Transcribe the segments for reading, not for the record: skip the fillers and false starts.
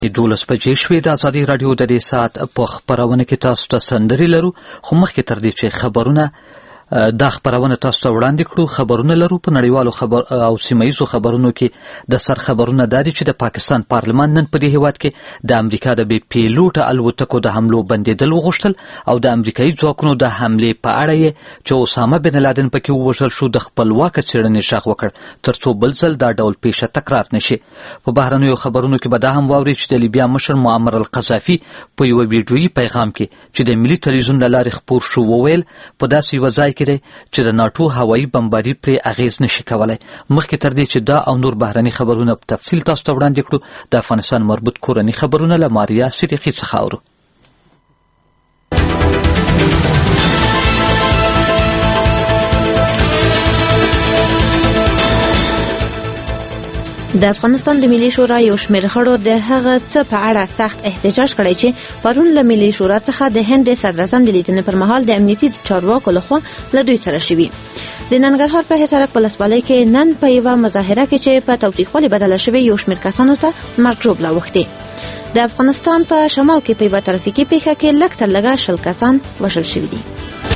12 بجې شوې د ازادي راډیو د دې ساعت په خبرونه کې تاسو ته سندري لرو خو مخکې تر دې چې خبرونه دا خبرونه تاسو ته وړاندې کړو خبرونه لرو په نړیوالو خبر او سیمایي خبرونو کې د سر خبرونه دادي چې د پاکستان پارلمان نن په دې هیواد کې د امریکا د بي پیلوټ الوتکو د حملو بندیدل وغوښتل او د امریکایي ځواکونو د حمله په اړه چې اسامه بن لادن پکې ووژل شو د خپلواک څېړنې شاخ وکړ ترڅو بل ځل دا ډول پیښه تکرار نشي په بهرنیو خبرونو کې به دا هم واوري چې د لیبیا مشر معمر القذافي په یو ویډیویي پیغام کې چې د ملي تلویزیون له لارې خپور شو وویل په داسې یو ځای چې د ناټو هوایي بمباري پرې اغیز نشي کولای مخکې تر دې چې دا او نور بهرني خبرونه په تفصیل تاسو ته وړاندې کړو د افغانستان مربوط کورني خبرونه له ماریا صدیقي څخه اورو. د افغانستان د ملي شورا یو شمېر غړو د هغه څه په اړه سخت احتجاج کړی چې پرون له ملي شورا څخه د هند صدراعظم د لیدنې پر مهال د امنیتي چارواکو لخوا له دوی سره شوي. د ننګرهار په حصارک ولسوالۍ کې نن په یوه مظاهره کې چې په تاوتریخوالي بدله شوې یو شمېر کسانو ته مرګ ژوبله اوښتې. د افغانستان په شمال کې په یوه ترافیکي پیښه کې لږ تر لږه 10 کسان وژل شوي دي.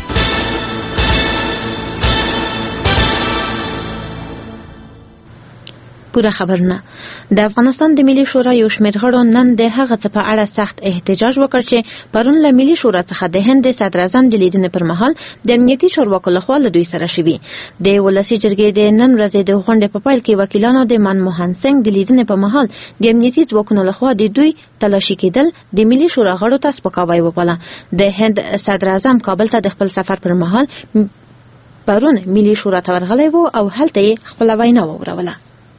پوره خبرونه. د افغانستان د ملي شورا یو شمېر غړو نن د هغه څه په اړه سخت احتجاج وکړ چې پرون له ملي شورا څخه د هند صدراعظم د لیدنې پر مهال د امنیتي چارواکو لخوا له دوی سره شوي. د ولسي جرګې د نن ورځې د غونډې په پیل کې وکیلانو د منموهن سنگ د لیدنې په مهال د امنیتي ځواکونو لخوا د دوی تلاشي کېدل د ملي شورا غړو ته سپکاوی وباله. د هند صدراعظم کابل ته د خپل سفر پر مهال پرون ملي شورا ته ورغلی و او هلته یې خپله وینا ووروله.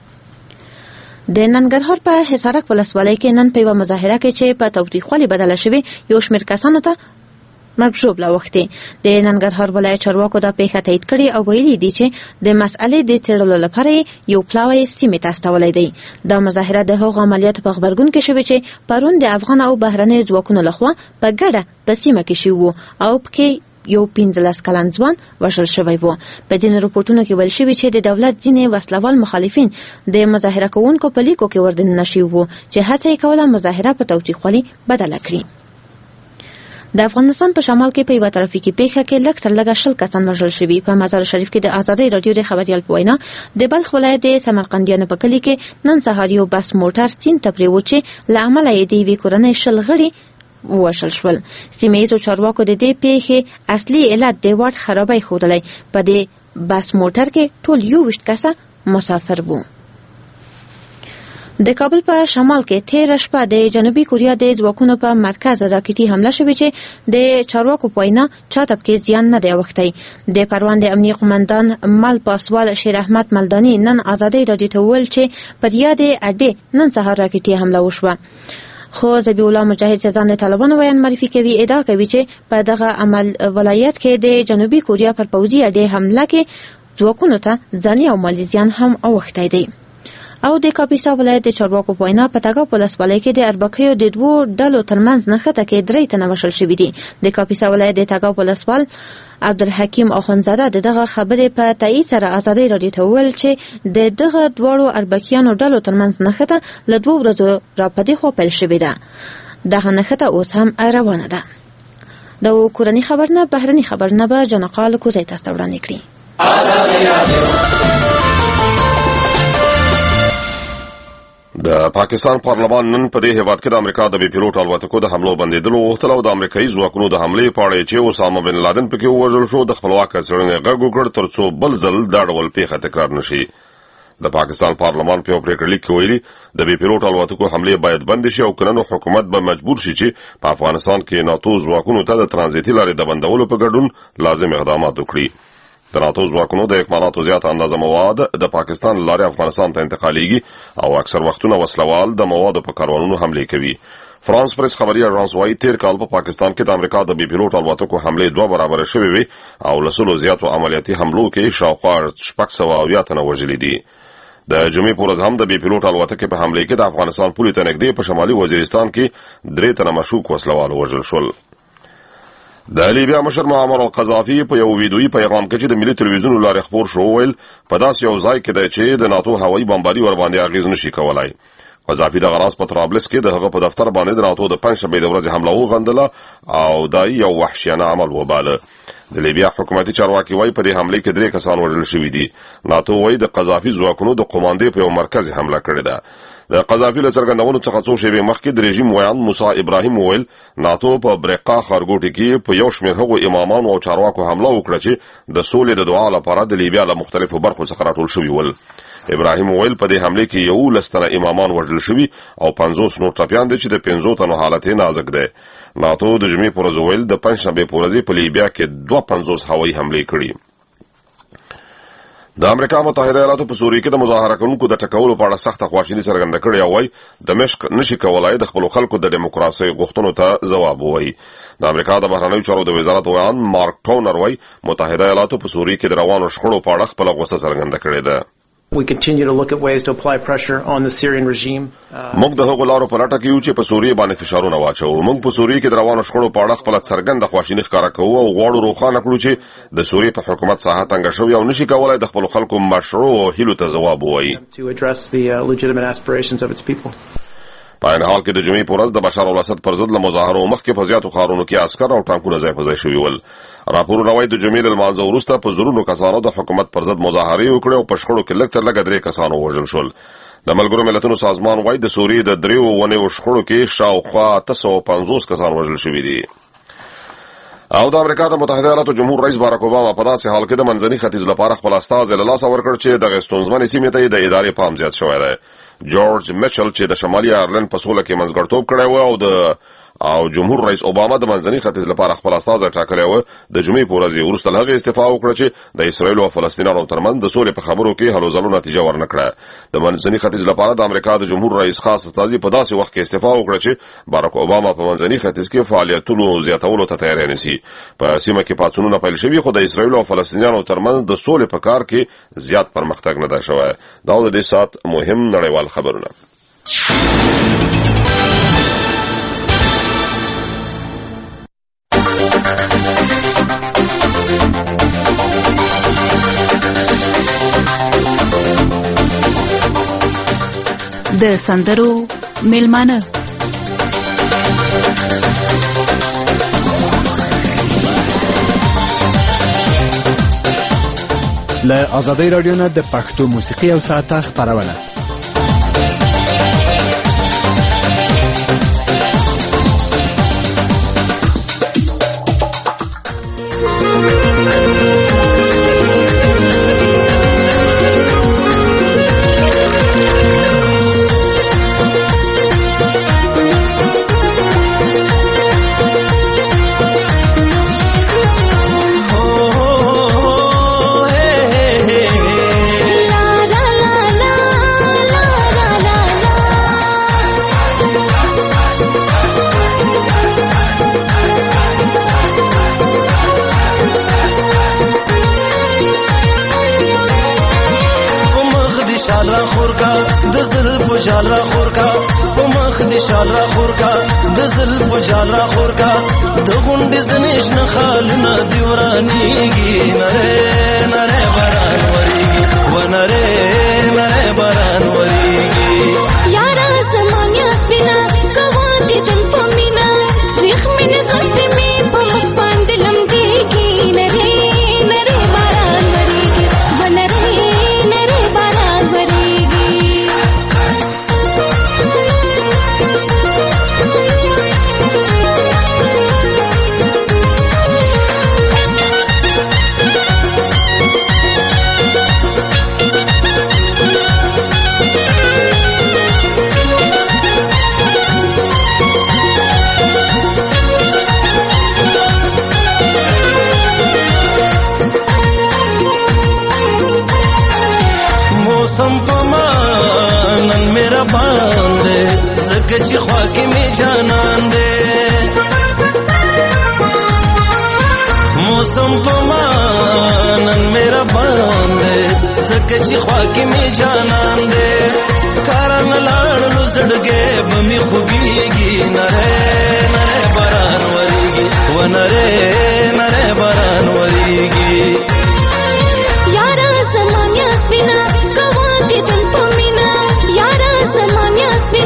د ننګرهار په حصارک ولسوالۍ کې نن په یوه مظاهره کې چې په تاوتریخوالي بدله شوې یو شمېر کسانو ته مرګ ژوبله اوښتې. د ننګرهار ولایت چارواکو دا پیښه تایید کړې او ویلي دي چې د مسئلې د څېړلو لپاره یو پلاوی سیمې ته استولی دی. دا مظاهره د هغو عملیاتو په غبرګون کې شوې چې پرون د افغان او بهرنیو ځواکونو لخوا په ګډه په سیمه کې شوي وو او پکې یو 15 کلن ځوان وژل شوی و. په ځینې رپورټونو کې ویل شوي چې د دولت ځینې وسلوال مخالفین د مظاهره کوونکو په لیکو کې وردننه شوي وو چې هڅه یې کوله مظاهره په تاوتریخوالي بدله کړي. د افغانستان په شمال کې په یوه ترافیکي پیښه کې لږ تر لږه 10 کسان وژل شوي. په مزار شریف کې د ازادۍ راډیو د خبریال په وینا د بلخ ولایت د سمرقندیانو په کلي کې نن سهار یو بس موټر سیند ته پرېوت چې له امله یې د یوې کورنۍ 10 غړي ووژل شول. سیمهییزو چارواکو د دې پیښې اصلي علت د واټ خرابۍ ښودلی. په دې بس موټر کې ټول 21 کسه مسافر وو. د کابل په شمال کې تېره شپه د جنوبي کوریا د ځواکونو په مرکز راکټي حمله شوې چې د چارواکو په وینا چاته پکې زیان نه دی اوښتی. د پروان د امنیه قومندان مل پاسوال شیر احمد ملداني نن ازادۍ راډیو ته وویل چې پر یادې اډې نن سهار راکټي حمله وشوه. خو ذبیح الله مجاهد چې ځان د طالبانو ویان معرفي کوي ادعا کوي چې په دغه عمل ولایت کې د جنوبي کوریا پر پوځي اډې حمله کې ځواکونو ته ځاني او مالي زیان هم اوښتی دی. او د کاپیسا ولایت د چارواکو په وینا په تګاب ولسوالۍ کې د اربکیو د 2 ډلو ترمنځ نښته کې 3 تنه وژل شوي دي. د کاپیسا ولایت د تګاب ولسوال عبدالحکیم اخوندزاده د دغه خبرې په تایید سره ازادۍ راډیو ته وویل چې د دغه دواړو اربکیانو ډلو ترمنځ نښته له 2 ورځو راپدې خوا پیل شوې ده. دغه نښته اوس هم روانه ده. د کورني خبرونه بهرني خبرونه به جنقال کوزی تاسو ته وړاندې کړي. د پاکستان پارلمان نن په دې هیواد کې د امریکا د بي پیلوټ الوتکو د حملو بندیدلو وغوښتل او د امریکایي ځواکونو د حملې په اړه چې اسامه بن لادن پکې ووژل شو د خپلواک څېړنې غږ وکړ ترڅو بل ځل دا ډول پیښه تکرار نشي. د پاکستان پارلمان په پریکړه لیک کې ویلي د بي پیلوټ الوتکو حملې باید بند شي او کنه حکومت به مجبور شي چې په افغانستان کې ناتو ځواکونو ته د ترانزیتي لارې د بندولو په ګډون لازم اقدامات وکړي. د ناتو ځواکونو د اکمالاتو زیاته اندازه مواد د پاکستان لارې افغانستان ته انتقالیږي او اکثر وختونه وسلوال د موادو په کاروانونو حمله کوي. فرانس پریس خبري اژانس وايي تیر کال په پاکستان کې د امریکا د بي پیلوټ الوتکو حمله 2 برابر شوې وي او لسلو زیاتو عملیاتي حملو کې شاوخوا 600 تنه وژلي دي. د جمعې پر ورځ هم د بي پیلوټ الوتکې په حمله کې د افغانستان پولې ته نږدې په شمالي وزیرستان کې 3 تنه مشکوک وسلوال وژل شول. د لیبیا مشر معمر القذافي په یو ویډیویي پیغام کې چې د ملي تلویزیون لارې خپور شو ویل په داسې یو ځای کې دی چې د ناتو هوایي بمباري ور باندې اغیز نشي کولای. قذافي د غراس په طرابلس کې د هغه په دفتر باندې د ناتو د پنځشنبه د ورځې حمله وغندله او دا یو وحشیانه عمل وباله. د لیبیا حکومتي چارواکي وایي په دې حمله کې 3 کسان وژل شوي دي. ناتو وایي د قذافي ځواکونو د قوماندې په یو مرکز حمله کړې ده. د قذافي له څرګندونو څخه څو شېبې مخکې د رژیم ویان موسی ابراهیم وویل ناتو په برقا خارګوټي کې په یو شمېر هغو امامانو او چارواکو حمله وکړه چې د سولې د دعا لپاره د لیبیا له مختلفو برخو څخه راټول شوي ول. ابراهیم وویل په دې حمله کې 11 تنه امامان وژل شوي او 50 نور ټپیان دي چې د 50 تنو حالت نازک دی. ناتو د جمعې پر ورځ وویل د پنځشنبې پر ورځ په لیبیا کې 52 هوایي حملې کړي. د امریکا متحده ایالاتو په سوریه کې د مظاهره کوونکو د ټکولو په اړه سخته خواشیني څرګنده کړې او وايي دمشق نشي کولای د خپل خلکو د دیموکراسي غوښتنو ته ځواب ووایي. د امریکا د بهرنیو چارو د وزارت ویان مارک ټونر وايي متحده ایالاتو په سوریه کې د روانو شخړو په اړه خپل غوسه څرګنده کړې ده. We continue to look at ways to apply pressure on the Syrian regime. موږ د هغو لارو په لټه کې یو چې په سوریه باندې فشارونه واچو. موږ په سوریه کې د روانو شخړو په اړه خپل څرګنده خواشیني ښکاره کوو او غواړو روښانه کړو چې د سوریه په حکومت ساحه تنګه شوې او نشي کولای د خپل خلکو مشروع هیلو ته ځواب ووایي. To address the legitimate aspirations of its people. په عین حال کې د جمعې پر ورځ د بشار الاسد پر ضد له مظاهرو مخکې په زیاتو ښارونو کې عسکر او ټانکونه ځای په ځای شوي ول. راپورونه وايي د جمعې له لمانځه وروسته په زرونو کسانو د حکومت پر ضد مظاهرې وکړې او په شخړو کې لږ تر لږه 3 کسان ووژل شول. د ملګرو ملتونو سازمان وايي د سوریې د 3 ونیو شخړو کې شاوخوا 850 کسان وژل شوي دي. او د امریکا د متحده ایالاتو جمهور رئیس باراک اوباما په داسې حال کې د منځني ختیځ لپاره خپل استازی له لاسه ورکړ چې د ستونزمنې سیمې ته د ادارې پام زیات شوی دی. جورج میچل چې د شمالي ایرلند په سوله کې منځګړیتوب کړی و او جمهور رئیس اوباما د منځني ختیځ لپاره خپل استازی ټاکلی و د جمعې په ورځ وروسته له هغې استعفا وکړه چې د اسرایل او فلسطینیانو ترمنځ د سولې په خبرو کې هلو ځلو نتیجه ورنه کړه. د منځني ختیځ لپاره د امریکا د جمهور رئیس خاص استازي په داسې وخت کې استعفا وکړه چې باراک اوباما په منځني ختیځ کې فعالیتونو زیاتولو ته تیاری نیسي. په سیمه کې پاڅونونه پیل شوي خو د اسرایل او فلسطینیانو ترمنځ د سولې په کار کې زیات پرمختګ نه دی شوی. دا د دې ساعت مهم نړیوال خبرونه. د سندرو میلمانه له آزادۍ رادیو نه د پښتو موسیقي او ساعته خبرونه. جال را خور کا په مخ دې شال را خور کا د زلف جال را خور کا د غونډې زنیش نه خال نه دی ورانیږي نره نره باران وریږي و نره نره باران وریږي یارا زمانیا سپینا کواتې دل پمینا ریخ مې زلفې مې په مخ باندې لمدېږي نره نره باران وریږي و نره نره باران وریږي موسم پمانن میرا باندې زګ چې خوا کې می جانان دې موسم پمانن میرا باندې زګ چې خوا کې می جانان دې کارن لاړ لزړګې بمي خوګيږي نره نره باران وریږي و نره نره باران وریږي یارا زمانیا سپینا کواتې دل پمینا یارا زمانیا سپینا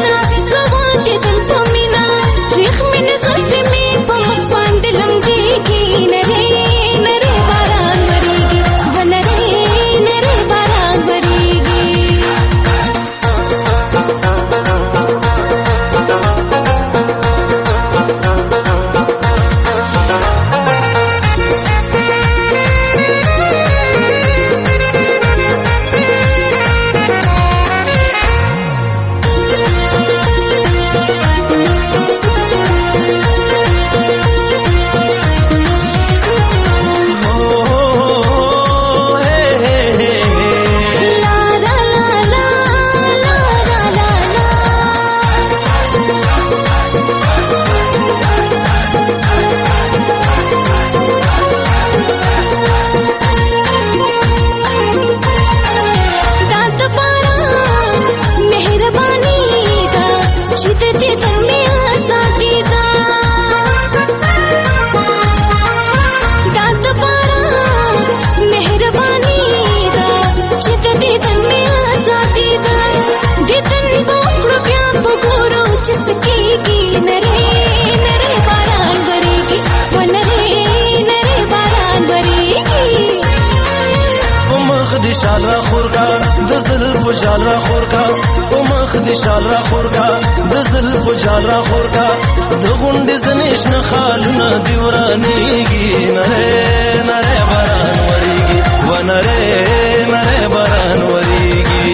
شال را خور کا د زلفو جال را خور کا په مخ دې شال را خور کا د زلفو جال را خور کا د غونډې زنیش نه خالونه دی ورانېږي نری نری باران وریږي و نری نری باران وریږي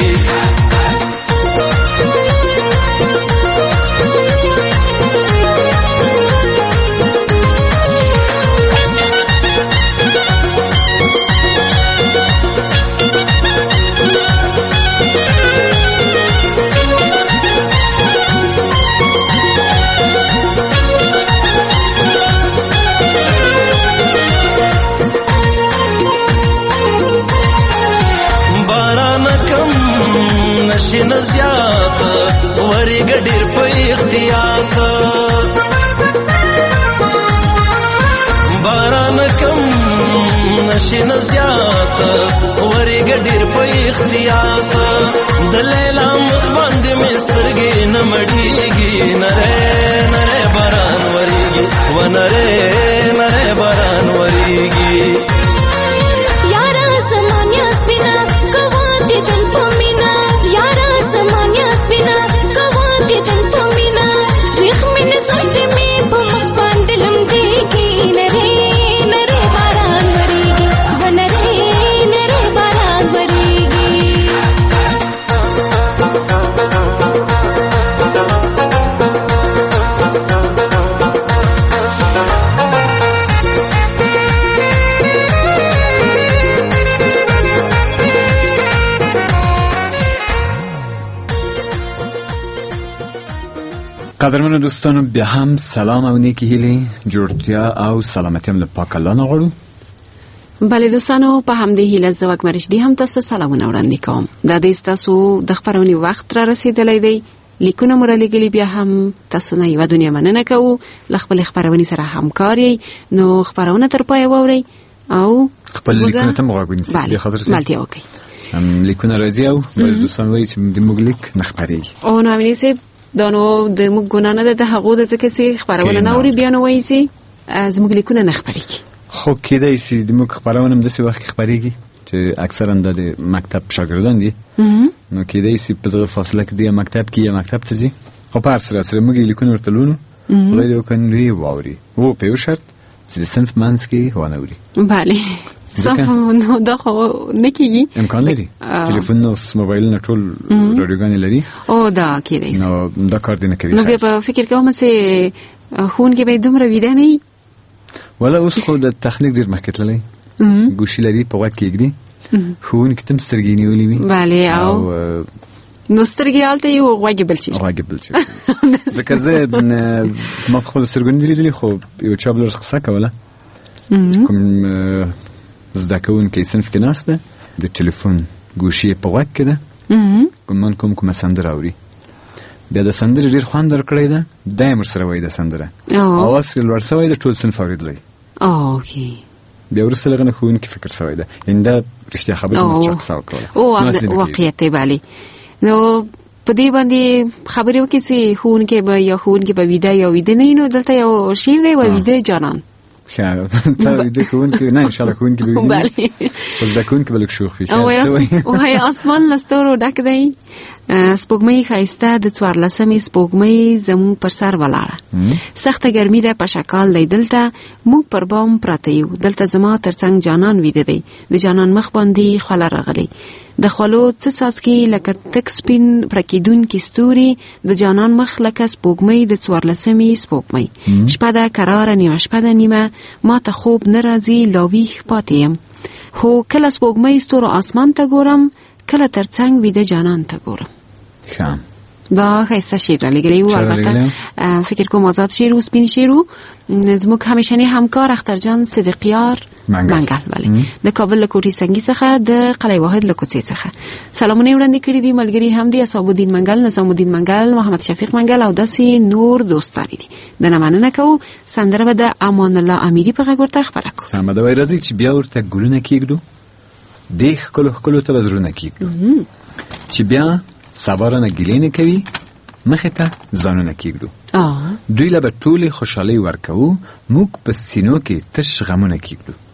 نشین زیات ورګ ډیر په اختیار باران کم نشین زیات ورګ ډیر په اختیار د لیلا مخ باندې مسترګې نمړېږي نره نره باران وریږي و نره نره باران وریږي یارا زمانیا سپینا کواتې تن پمینا یارا زمانیا سپینا کواتې تن پمینا ریخ من زلفې مې په مخ باندې لمدېږي نری نری باران وریږي و نری نری باران وریږي قدرمنو دوستانو بیا هم سلام او نیکی هیلی جوړتیا او سلامتی هم له پاک الله نه غواړو. بله دوستانو په همدې هیله زه وګمرشدي هم تاسو سلامونه وړاندې کوم. د دې تاسو د خبرونې وخت را رسیدلی دی. لیکونه مو رالیږلي بیا هم تاسو نه یوه دنیا مننه کوو. له خپلې خپرونې سره همکار یئ نو خپرونه تر پایه واورئ او خپل لیکونه ته مو غوږ ونیسئ. ملتیا وکړئ. لیکونه راځي او دوستان وایي چې د موږ لیک نه خپرېږي. او نو امینې صاحب دا نو د موږ ګناه نه ده د هغو د ځکه چې خپرونه نه اوري بیا نو وایي چې زموږ لیکونه نه خپرېږي. خو کېدای شي د موږ خپرونه هم داسې وخت کې خپرېږي چې اکثرا د مکتب شاګردان دي نو کېدای شي په دغه فاصله کې د مکتب کې یا مکتب ته ځي. خو په هر صورت سره موږ لیکونه ورته لولو خدای دې وکړي نو یې واوري و په یو شرط چې د صنف منځ کې ونه اوري. بله صح نو دا خو نه کېږي. امکان لري تلیفون او موبایلونه ټول رادیوګانې لري او دا کېدای شي نو دا کار دې نه کوي. نو بیا په فکر کوم چې ښوونکي باید دومره ویده نه وي. ولا اوس خو د تخنیک ډېر مخکې تللی ګوشي لري په غوږ کې ږدي ښوونکي ته هم سترګې نیولې وي. بله او نو سترګې هلته یي او غوږ بل چی ځکه زه ما په خپلو سترګو نه دي لیدلي خو یو چا بل قصه کوله کوم زده کوونکی صنف کې ناست ده د ټلیفون ګوشي په غوږ کې ده ګمان کومه سندره اوري بیا د سندرې ډېر خوند درکړی ده دا یې ورسره وایي د سندره اواز یې لوړ سوی ده ټول صنف اورېدلی. اوکې بیا وروسته له هغه نه ښوونکي فکر سوی ده یعنې دا رښتیا خبره مو چا قصه وکوله واقعیت دی. بلې نو په دې باندې خبرې وکړي چې ښوونکی به یا ښوونکي به ویده یا ویده نه وي نو دلته یو شعر دی و ویده جانان تا ویده کوونکی نه انشاءالله کوونکی به ویده خو زده کوونکی به لږ شوخ وي. وایي اسمان له ستورو ډک دی سپوږمۍ ښایسته د 14مې سپوږمۍ زموږ پر سر ولاړه سخته ګرمي ده په شکال دی دلته موږ پر بام پراته یو دلته زما ترڅنګ جانان ویده دی د جانان مخ باندې خوله راغلی د خولو څه څاڅکي لکه تک سپین پړکېدونکي ستوري د جانان مخ لکه سپوږمۍ د 14مې سپوږمۍ شپه ده کراره نیمه شپه ده نیمه ما ته خوب نه راځي لا ویښ پاتې یم خو کله سپوږمۍ ستورو اسمان ته ګورم کله ترڅنګ ویده جانان ته ګورم. خام دا ښایسته شعر رالیږلی و. البته فکر کوم آزاد شعر و سپین شعر و زموږ همیشنی همکار اخترجان صدیقیار منګل د کابل له کوټې سنګي څخه د قلعه واحد له کوڅې څخه سلامونه وړاندې کړي دي. ملګري هم دي اسحاب الدین منګل نظام الدین منګل محمد شفیق منګل او داسې نور دوستان دي. د نه مننه کوو. سندره به د امان الله امیری په غږ ورته خپره کړو. سمه ده وایي راځئ چې بیا ورته ګلونه کېږدو دې ښکلو ښکلو ته به زړونه کېږدو چې بیا سبا رانه ګیلې نه کوي مخې ته ځانونه کېږدو دوی له به ټولې خوشحالۍ ورکوو موږ په سینو کې تش غمونه کېږدو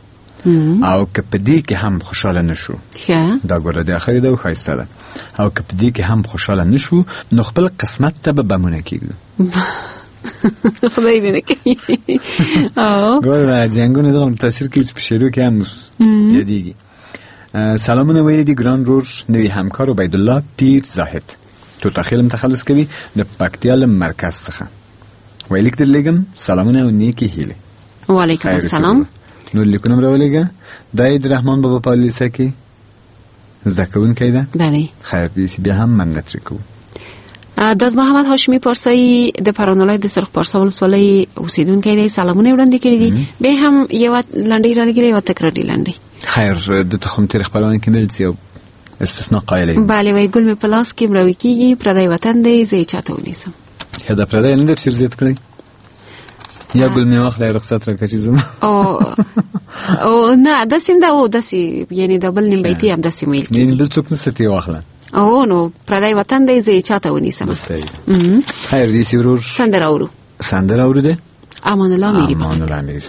او که په دې کې هم خوشاله نشو دا ګوره د اخري دا خایسته ده او که په دې کې هم خوشاله نشو نو خپل قسمت ته به بمونه کېږو خدای دې نه کوي ګوره جنګونه دغه تاثیر کوي چې په شروع کې هم یادېږي. سلامونه ویلي دي ګران رور نوی همکار عبیدالله پیر زاهد توتاخیل متخلص کوي د پکتیا له مرکز څخه ویلي در لګم سلامونه او نیکی هیله. وعلیکم السلام. نو لیکونم راولېګه د عید رحمان بابا په لیسه کې زکون کیده بله خیر دې بیا هم مننت وکړو. داد محمد هاشمی پارسایی د پرانولای د سرخ پارسا ولسوالۍ اوسیدونکی دی سلامونه وړاندې کړي دي به هم یو لنډی راګری او تکراری لنډی خیر د تخم تاریخ خبرونه کې ملځي او استثناء قایلی بله وای ګل می پلاس کې مروي کیږي پردای وطن دی زه چاته ونیسم دا پردای نه د تفسیر زیات کړی یا ګل می واخلای رخصت راکړي زما او نه د سیم دا او د سی یعنی د بل نیم بیتي هم د سیمیل کې نه بل څوک نستی واخله او نو پردای وطن دی زه چاته ونیسم خیر دې سیورور سندره اورو ده امان الله میری امان الله میری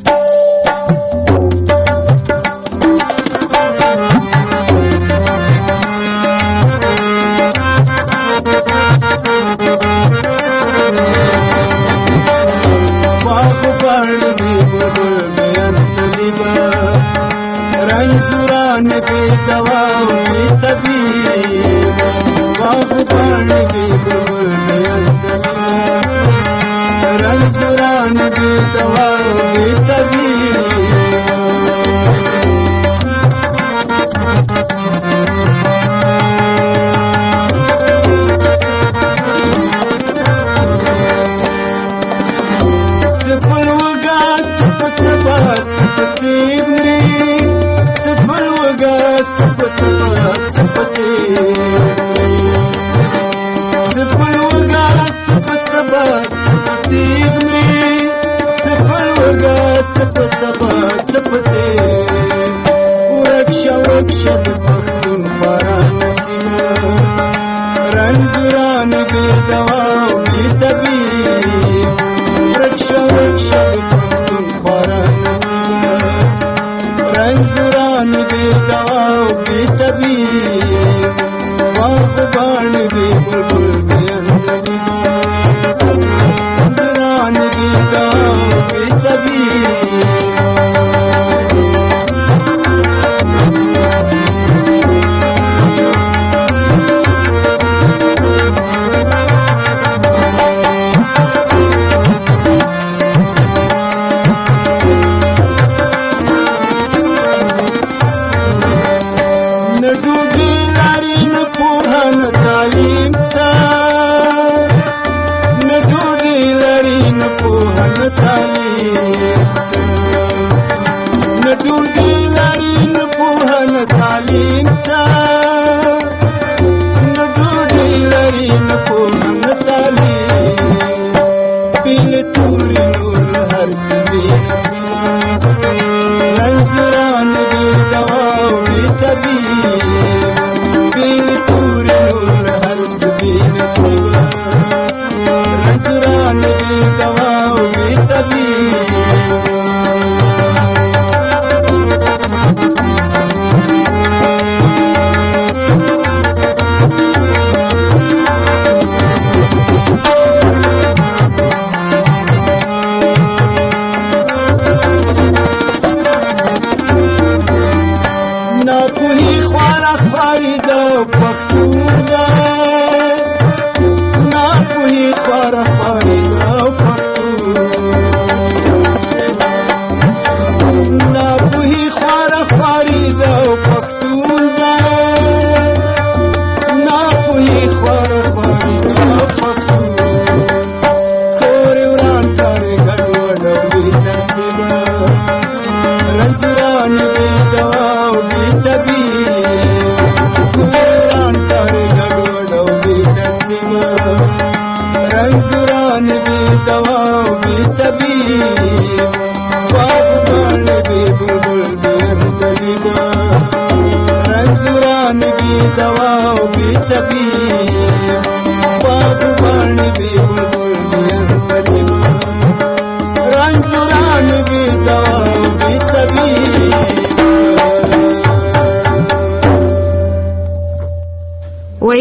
रंजुरान भी दवा भी तबीब बागबान भी बुलबुल रंजुरान भी दवा भी तबीब सिपल वगा सिपत बात सिपती ورکشد پختون باران سیما رنزوران بی دوا بی طبیب ورکشد پختون باران سیما رنزوران بی دوا بی طبیب باغبان بی بلبل بی اندلی رنزوران بی دوا بی طبیب रंजुरान भी दवा भी तबीब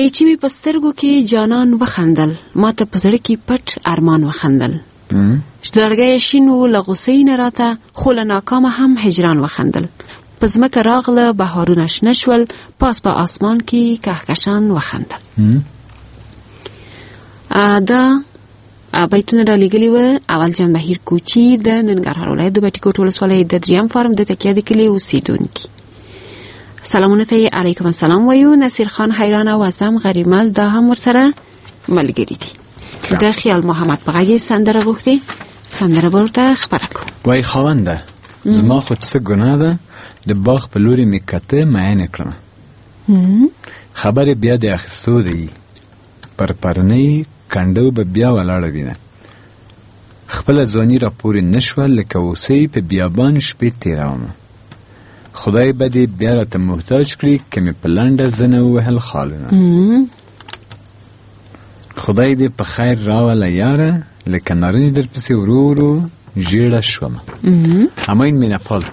چې می پسترګو کې جانان وخندل، ما ته پزړه کې پټ ارمان وخندل. زړګی شین و له غصې نه راته، خو له ناکامه هم هجران وخندل. په ځمکه راغله بهارونه شنه شول، پاس په آسمان کې کهکشان وخندل. دا بیتونه را لګلي و اول جان بهیر کوچی د ننګرهار ولایت د بټي کوټ ولسوالۍ د دریم فارم د تکیه د کلي اوسیدونکي. سلامونه ته علیکم السلام وایو. نصیر خان حیران او اعظم غریمل دا هم ورسره ملګری دي. د خیال محمد په غږ سندره غوښتي، سندره ورته خبره کوم. وای خوانده زما خو څه ګناه ده، د باغ په لوري مې کته معاینه کړم. خبرې بیا د اخیستو دی، پر پرنۍ کندو به بیا ولاړه وینه. خپل ځواني را پورې نشول لکه اوسې په بیابان شپې تیرومه. خدای به دې بیا راته محتاج کړي که مې په لنډه زنه ووهل خالونه. خدای دې په خیر راوله یاره، لکه نارنج در پسې ورو ورو ژیړه شومه. همین مې نپال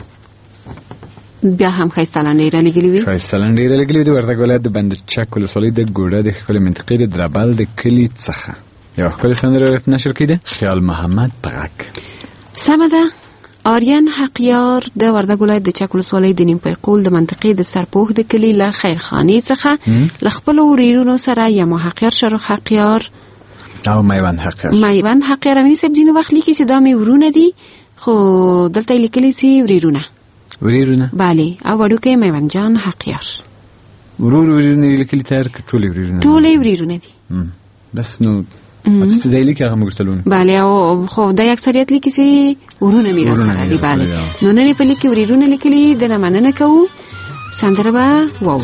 بیا هم ښایسته لنډۍ را لګلې وي. ښایسته لنډۍ را لګلې وي. د وردګ ولایت د بند چک ولسوالۍ د ګوډه د ښکلې منطقې د دربل د کلي څخه یوه ښکلې سندره نشر کړې ده، خیال محمد په غږ. سمه ده. آریان حقیار د وردګ ولایت د چک ولسوالۍ د نیمپای قول د منطقې د سرپوښ د کلي له خیرخانې څخه له خپلو وریرونو سره یما حقیار، شروخ حقیار او میوند حقیار امینی صاحب ځینې وخت لیکي چې دا مې ورونه دي، خو دلته یې لیکلي چې وریرونه. بله، او وړوکی میوند جان حقیار. وریرونه یې لیکلي تیار که ټولې وریرونه؟ ټولې وریرونه دي. بس نو څه ځای لیکي هغه موږ تلونه. بله، او خو دا اکثریت لیکي چې ورونه مې راسره دي. بله، نو نن یې په لیک کې وریرونه لیکلي، د نه مننه کوو. سندره به واورو.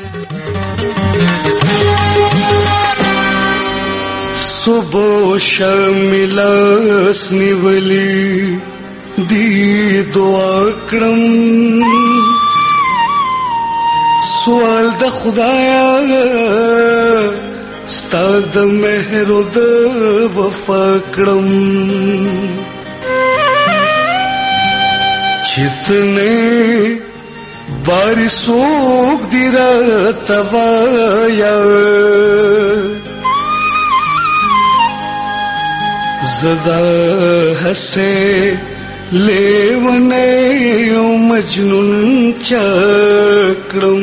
صبح شملس نیولی دی دعا کړم، سوال د خدایا ستا د مهر او د وفا کړم، چتنه باری سوک دی را توایا، زدا ہسے لیونے او مجنون چکرم،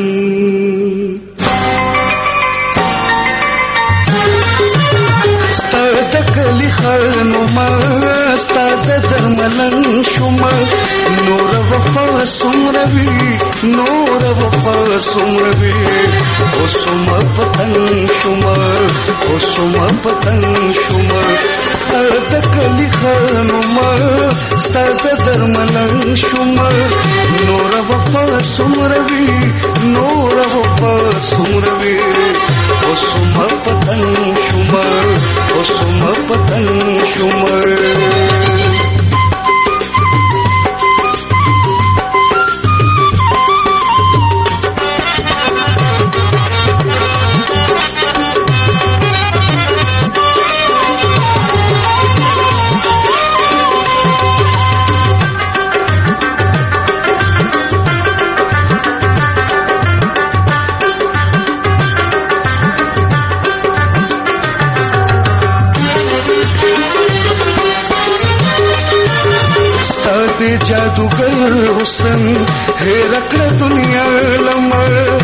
ستا دکلی خانوما ستا درملن شما، نور وفا سمروی نور وفا سمروی، او سما پتن شما او سما پتن شما، ستا دکلی خانوما ستا درملن شما، نور وفا سمروی نور وفا سمروی، او سما پتن شما او سما پتن شما. जादूगर हुसन है रखड़ दुनिया लम्मा,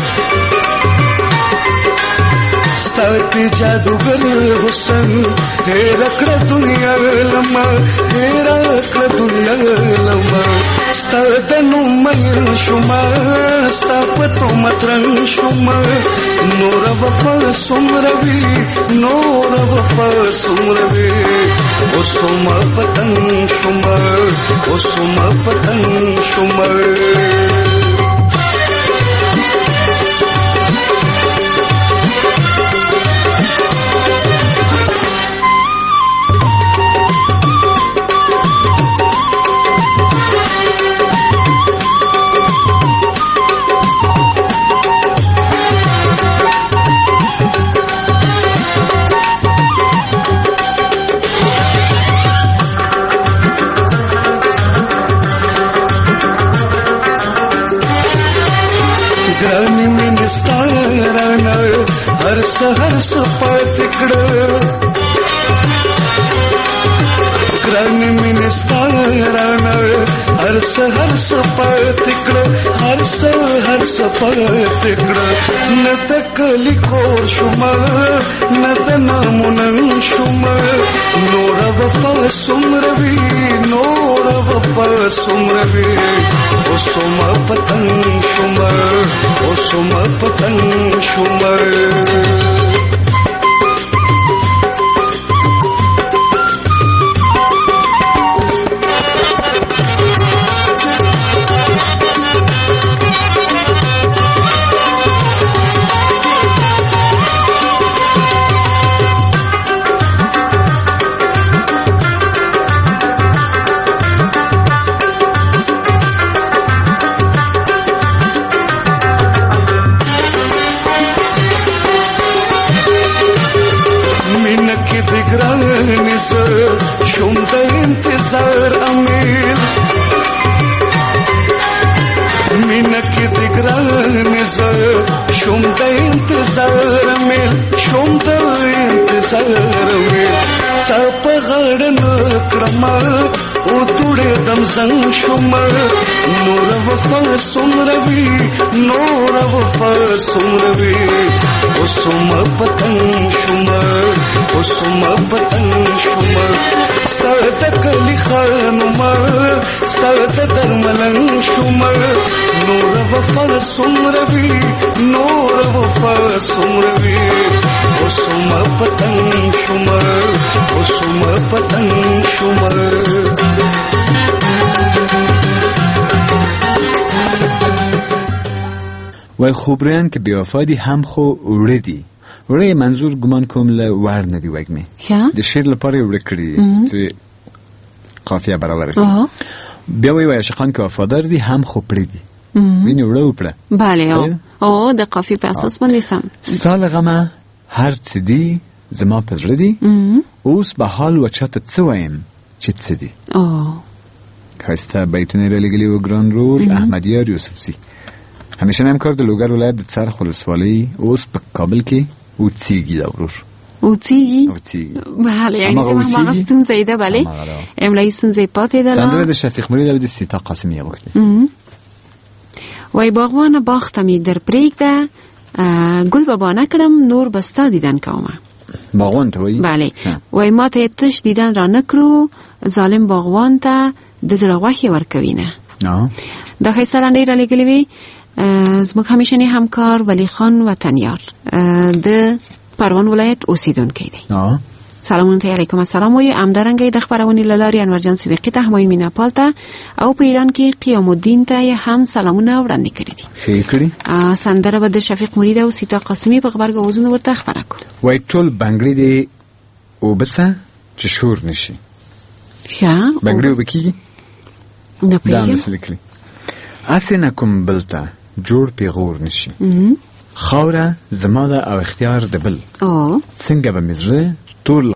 स्ताती जादूगर हुसन है रखड़ दुनिया लम्मा, है रखड़ दुनिया लम्मा, स्तदनु मयन शुमा स्तापतो मतरन शुमा, नूर वफा सुमरवी नूर वफा सुमरवी, ओ सुमा पतन शुमा ओ सुमा पतन शुमा. سحر سپات کړه ګرانې مینې ستا رانه هر سحر سپات کړه هر سحر سپات کړه نه ته کلی کور شوم نه ته نامونه شوم نوره وفا څومره وي نوره وفا څومره وي اوسومه پتنګ شوم اوسومه پتنګ شوم شوم د انتظار امیر مینا کې د ګران زه شوم د انتظار امیر شوم د انتظار امیر تا په غړ نکړم او توړې دم زنګ شوم نور وفا څومره وي نور وفا څومره وي اوسومه پتنګ شوم اوسومه پتنګ شوم ستا د کلی خانوم ستا د درملنګ شوم نور وفا څومره وي نور وفا څومره وي اوسومه پتنګ شوم اوسومه پتنګ شوم وای خوبریان که بیوفا دی هم خو وړه دي وړه منظور ګمان کوم له ور نه دی وګمه د شعر لپاره وړه کړی چې قافیه برابر شي بیا وای عاشقان که وفادار دي هم خو پړی دي ویني وړه وپړه بله او د قافیه په اساس باندې سم ستاله غمه هر څه دی زما پزړه دی اوس به حال و چاته څه وایم چې څه دی خسته بیتونه را لګلی و ګران رول احمدیار یوسفزی همیشه همکار د لوګر ولایت د څرخ ولسوالۍ اوس په کابل کې اوڅیږي دا ورور اوڅیږي بله یعنی زما هغه ستونزه ده بله املای ستونزه پاتې ده سندره د شفیق مرید او د سیتا قاسمی وکړه وای باغوانه باغ ته می در پرېږده ګل بابا نکړم نور بستا دیدن کومه باغوان ته وای بله وای ما ته تش دیدن را نکړو ظالم باغوان ته د زړه غوښې ورکوي نه دا ښایسته لنډۍ را لېږلې وي زموږ همیشنی همکار ولی خان وطنیار د پروان ولایت اوسیدونکی دی سلامونه ته علیکم السلام وایي همدارنګه د خبرونې له لارې انورجان صدیقي ته همایون میناپال ته او په ایران کې قیام الدین ته هم سلامونه وړاندې کړي دي سندره به د شفیق مرید او سیتا قاسمی په خبرګوزونو ورته خبره کو وای ټول بنګړي دی او بسه چې شور نشي بنګړي وبکی نه پیږي اسنه کوم بلته جوړ پیغور نشي خوره زماده او اختیار د بل څنګه به مزره ټول